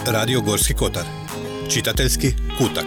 Radio Gorski Kotar. Čitateljski kutak.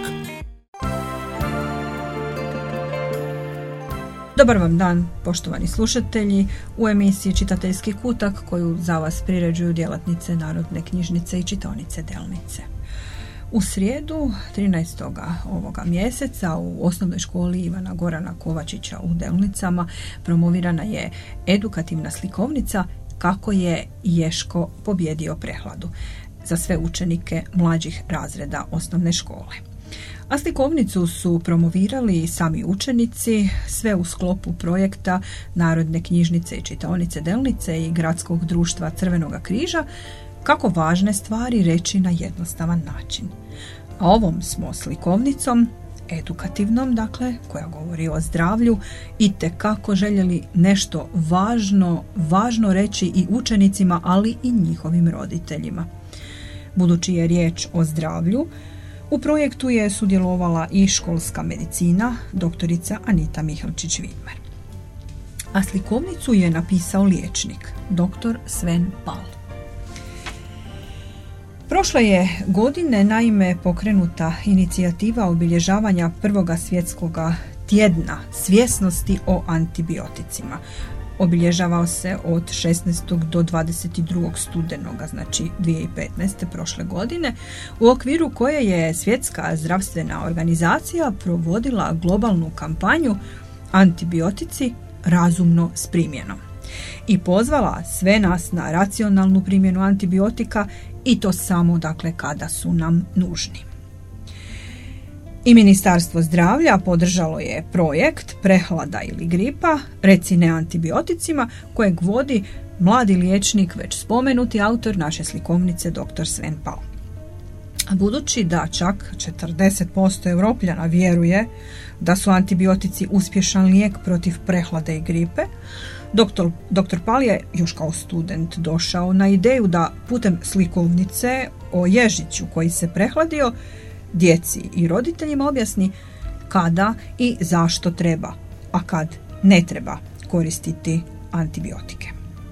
Dobar vam dan, poštovani slušatelji, u emisiji Čitateljski kutak koju za vas priređuju djelatnice Narodne knjižnice i čitaonice Delnice. U srijedu 13. ovoga mjeseca u osnovnoj školi Ivana Gorana Kovačića u Delnicama promovirana je edukativna slikovnica Kako je Ješko pobjedio prehladu za sve učenike mlađih razreda osnovne škole. A slikovnicu su promovirali sami učenici, sve u sklopu projekta Narodne knjižnice i čitaonice Delnice i Gradskog društva Crvenoga križa Kako važne stvari reći na jednostavan način. A ovom smo slikovnicom, edukativnom, dakle, koja govori o zdravlju, itekako željeli nešto važno reći i učenicima, ali i njihovim roditeljima. Budući je riječ o zdravlju, u projektu je sudjelovala i školska medicina, doktorica Anita Mihalčić-Vidmar. A slikovnicu je napisao liječnik, dr. Sven Pal. Prošle je godine naime pokrenuta inicijativa obilježavanja Prvoga svjetskog tjedna svjesnosti o antibioticima. Obilježavao se od 16. do 22. studenoga, znači 2015. prošle godine, u okviru koje je Svjetska zdravstvena organizacija provodila globalnu kampanju Antibiotici razumno s primjenom i pozvala sve nas na racionalnu primjenu antibiotika i to samo, dakle, kada su nam nužni. I Ministarstvo zdravlja podržalo je projekt Prehlada ili gripa, reci ne antibioticima, kojeg vodi mladi liječnik, već spomenuti autor naše slikovnice dr. Sven Pal. A budući da čak 40% Europljana vjeruje da su antibiotici uspješan lijek protiv prehlade i gripe, Dr. Pal je još kao student došao na ideju da putem slikovnice o ježiću koji se prehladio djeci i roditeljima objasni kada i zašto treba, a kad ne treba koristiti antibiotike.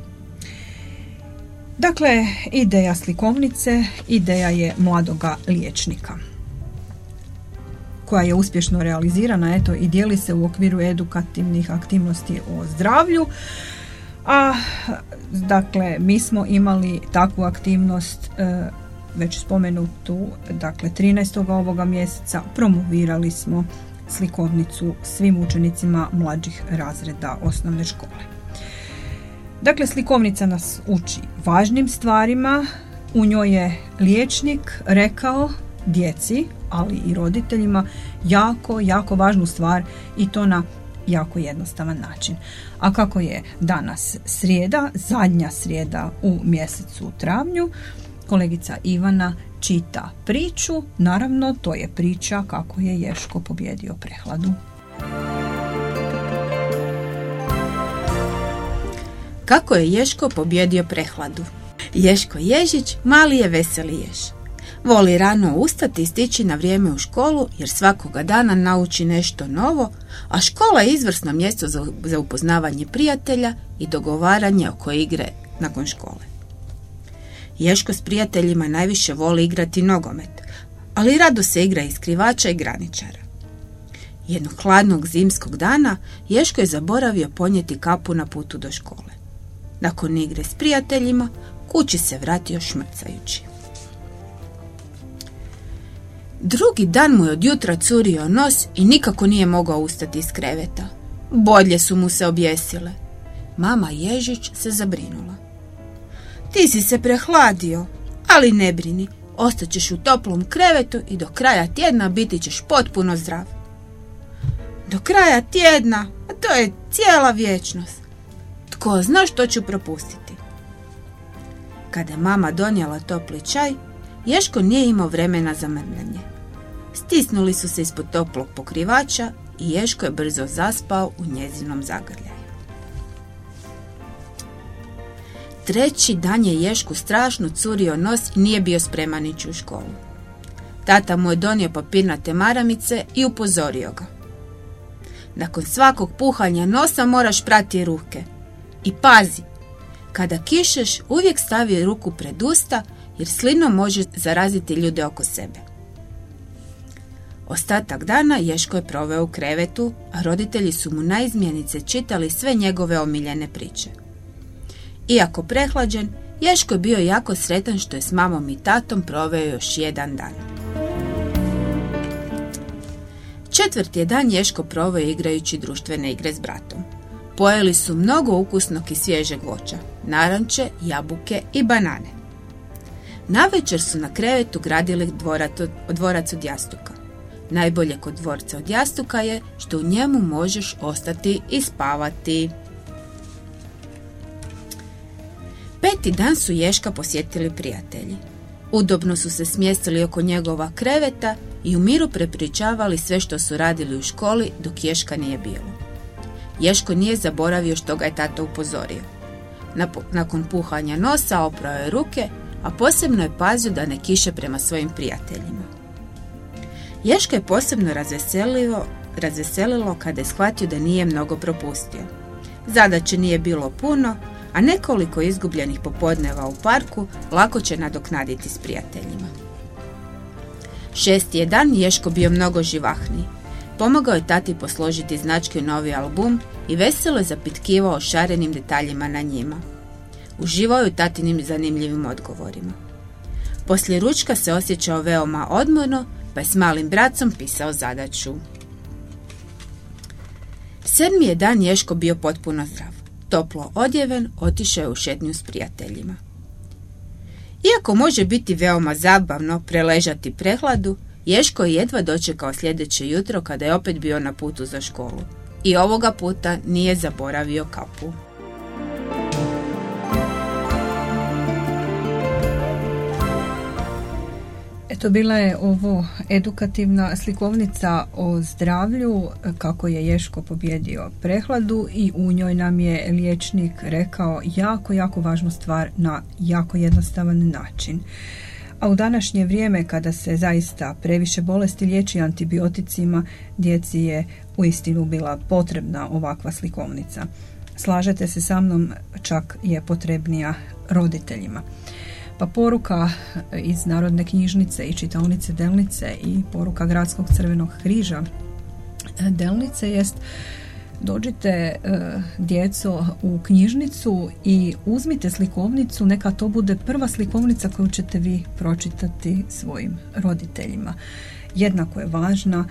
Dakle, ideja slikovnice, ideja je mladoga liječnika, koja je uspješno realizirana, i dijeli se u okviru edukativnih aktivnosti o zdravlju. A dakle, mi smo imali takvu aktivnost već spomenutu, dakle 13. ovoga mjeseca promovirali smo slikovnicu svim učenicima mlađih razreda osnovne škole. Dakle, slikovnica nas uči važnim stvarima, u njoj je liječnik rekao djeci, ali i roditeljima, jako važnu stvar i to na jako jednostavan način. A kako je danas srijeda, zadnja srijeda u mjesecu travnju, kolegica Ivana čita priču, naravno to je priča kako je Ješko pobjedio prehladu. Kako je Ješko pobjedio prehladu? Ješko Ježić mali je veseli jež. Voli rano ustati i stići na vrijeme u školu jer svakoga dana nauči nešto novo, a škola je izvrsno mjesto za upoznavanje prijatelja i dogovaranje oko igre nakon škole. Ješko s prijateljima najviše voli igrati nogomet, ali rado se igra i skrivača i graničara. Jednog hladnog zimskog dana Ješko je zaboravio ponijeti kapu na putu do škole. Nakon igre s prijateljima kući se vratio šmrcajući. Drugi dan mu je od jutra curio nos i nikako nije mogao ustati iz kreveta. Bodlje su mu se objesile. Mama Ježić se zabrinula. Ti si se prehladio, ali ne brini, ostaćeš u toplom krevetu i do kraja tjedna biti ćeš potpuno zdrav. Do kraja tjedna, a to je cijela vječnost. Tko zna što ću propustiti? Kada je mama donijela topli čaj, Ješko nije imao vremena za mrmljanje. Stisnuli su se ispod toplog pokrivača i Ješko je brzo zaspao u njezinom zagrljaju. Treći dan je Ješku strašno curio nos i nije bio spreman ići u školu. Tata mu je donio papirnate maramice i upozorio ga. Nakon svakog puhanja nosa moraš prati ruke. I pazi, kada kišeš uvijek stavi ruku pred usta jer slinom može zaraziti ljude oko sebe. Ostatak dana Ješko je proveo u krevetu, a roditelji su mu naizmjenice čitali sve njegove omiljene priče. Iako prehlađen, Ješko je bio jako sretan što je s mamom i tatom proveo još jedan dan. Četvrti je dan Ješko proveo igrajući društvene igre s bratom. Pojeli su mnogo ukusnog i svježeg voća, naranče, jabuke i banane. Navečer su na krevetu gradili dvorac od jastuka. Najbolje kod dvorca od jastuka je što u njemu možeš ostati i spavati. Peti dan su Ješka posjetili prijatelji. Udobno su se smjestili oko njegova kreveta i u miru prepričavali sve što su radili u školi dok Ješka nije bilo. Ješko nije zaboravio što ga je tata upozorio. Nakon puhanja nosa oprao je ruke, a posebno je pazio da ne kiše prema svojim prijateljima. Ješka je posebno razveselilo kada je shvatio da nije mnogo propustio. Zadaće nije bilo puno, a nekoliko izgubljenih popodneva u parku lako će nadoknaditi s prijateljima. Šesti je dan Ješko bio mnogo živahniji. Pomogao je tati posložiti značke u novi album i veselo je zapitkivao o šarenim detaljima na njima. Uživao je u tatinim zanimljivim odgovorima. Poslije ručka se osjećao veoma odmorno, pa je s malim bracom pisao zadaću. Sedmi je dan Ješko bio potpuno zdrav. Toplo odjeven, otišao je u šetnju s prijateljima. Iako može biti veoma zabavno preležati prehladu, Ješko je jedva dočekao sljedeće jutro kada je opet bio na putu za školu. I ovoga puta nije zaboravio kapu. Eto, bila je ovo edukativna slikovnica o zdravlju, kako je Ješko pobijedio prehladu, i u njoj nam je liječnik rekao jako važnu stvar na jako jednostavan način. A u današnje vrijeme, kada se zaista previše bolesti liječi antibioticima, djeci je uistinu bila potrebna ovakva slikovnica. Slažete se sa mnom, čak je potrebnija roditeljima. Pa poruka iz Narodne knjižnice i čitaonice Delnice i poruka Gradskog crvenog križa Delnice jest: dođite djeco u knjižnicu i uzmite slikovnicu, neka to bude prva slikovnica koju ćete vi pročitati svojim roditeljima. Jednako je važna,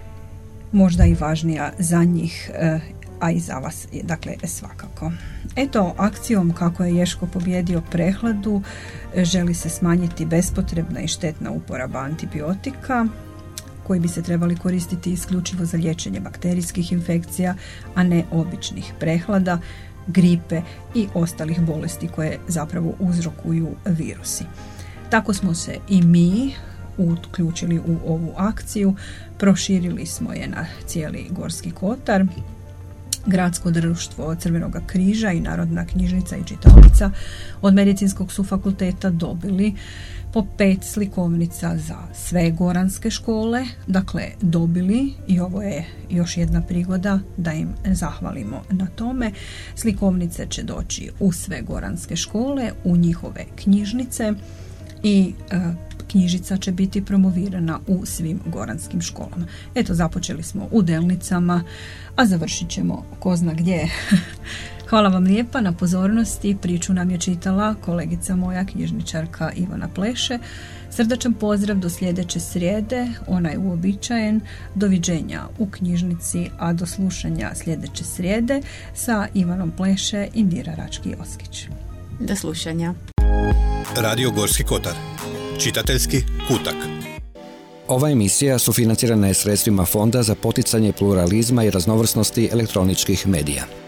možda i važnija za njih, a i za vas, dakle, svakako. Eto, akcijom kako je Ješko pobijedio prehladu želi se smanjiti bespotrebna i štetna uporaba antibiotika, koji bi se trebali koristiti isključivo za liječenje bakterijskih infekcija, a ne običnih prehlada, gripe i ostalih bolesti koje zapravo uzrokuju virusi. Tako smo se i mi uključili u ovu akciju, proširili smo je na cijeli Gorski kotar. Gradsko društvo Crvenog križa i Narodna knjižnica i čitaonica od Medicinskog su fakulteta dobili po 5 slikovnica za sve goranske škole, dakle dobili, i ovo je još jedna prigoda da im zahvalimo na tome. Slikovnice će doći u sve goranske škole, u njihove knjižnice, i knjižica će biti promovirana u svim goranskim školama. Eto, započeli smo u Delnicama, a završit ćemo ko zna gdje. Hvala vam lijepa na pozornosti. Priču nam je čitala kolegica moja, knjižničarka Ivana Pleše. Srdačan pozdrav do sljedeće srijede, ona je uobičajen. Doviđenja u knjižnici, a do slušanja sljedeće srijede sa Ivanom Pleše i Indira Rački-Joskić. Do slušanja. Radio Gorski kotar. Čitateljski kutak. Ova emisija sufinancirana je sredstvima Fonda za poticanje pluralizma i raznovrsnosti elektroničkih medija.